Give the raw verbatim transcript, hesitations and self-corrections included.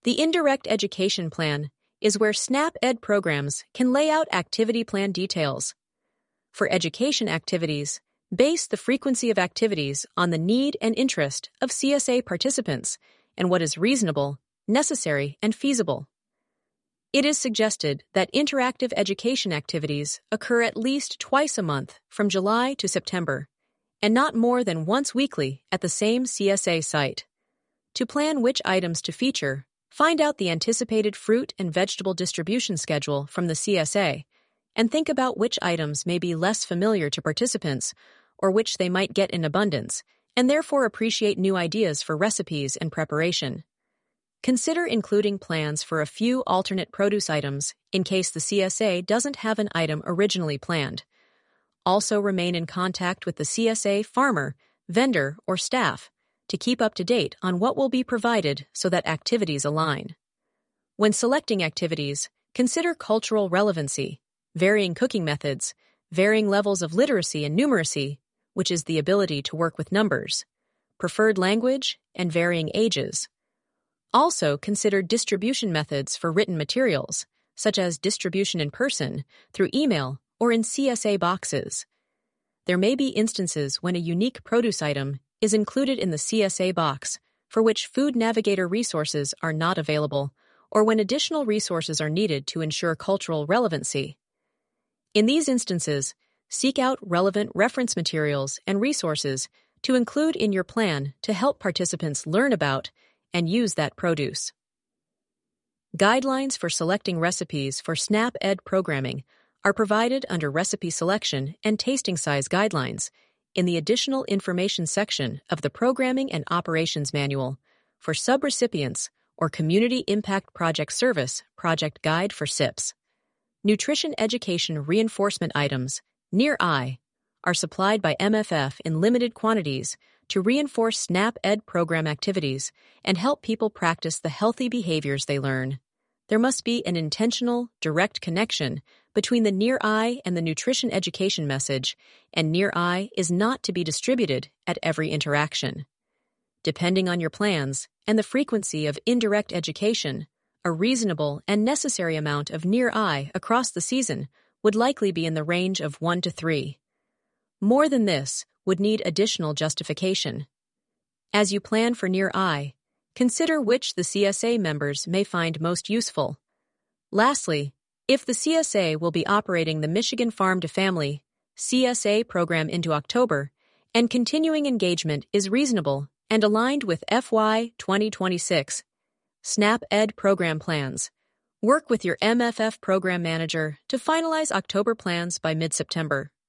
The Indirect Education Plan is where SNAP-Ed programs can lay out activity plan details. For education activities, base the frequency of activities on the need and interest of C S A participants and what is reasonable, necessary, and feasible. It is suggested that interactive education activities occur at least twice a month from July to September, and not more than once weekly at the same C S A site. To plan which items to feature, find out the anticipated fruit and vegetable distribution schedule from the C S A, and think about which items may be less familiar to participants or which they might get in abundance, and therefore appreciate new ideas for recipes and preparation. Consider including plans for a few alternate produce items in case the C S A doesn't have an item originally planned. Also remain in contact with the C S A farmer, vendor, or staff to keep up to date on what will be provided so that activities align. When selecting activities, consider cultural relevancy, varying cooking methods, varying levels of literacy and numeracy, which is the ability to work with numbers, preferred language, and varying ages. Also consider distribution methods for written materials, such as distribution in person, through email, or in C S A boxes. There may be instances when a unique produce item is included in the C S A box, for which Food Navigator resources are not available, or when additional resources are needed to ensure cultural relevancy. In these instances, seek out relevant reference materials and resources to include in your plan to help participants learn about and use that produce. Guidelines for selecting recipes for SNAP-Ed programming are provided under Recipe Selection and Tasting Size Guidelines in the Additional Information section of the Programming and Operations Manual for Subrecipients or Community Impact Project Service Project Guide for S I Ps. Nutrition Education Reinforcement Items, N E R I, are supplied by M F F in limited quantities to reinforce SNAP-Ed program activities and help people practice the healthy behaviors they learn. There must be an intentional, direct connection between the N E R I and the nutrition education message, and N E R I is not to be distributed at every interaction. Depending on your plans and the frequency of indirect education, a reasonable and necessary amount of N E R I across the season would likely be in the range of one to three. More than this would need additional justification. As you plan for N E R I, consider which the C S A members may find most useful. Lastly, if the C S A will be operating the Michigan Farm to Family C S A program into October, and continuing engagement is reasonable and aligned with F Y twenty twenty-six SNAP-Ed program plans, work with your M F F program manager to finalize October plans by mid-September.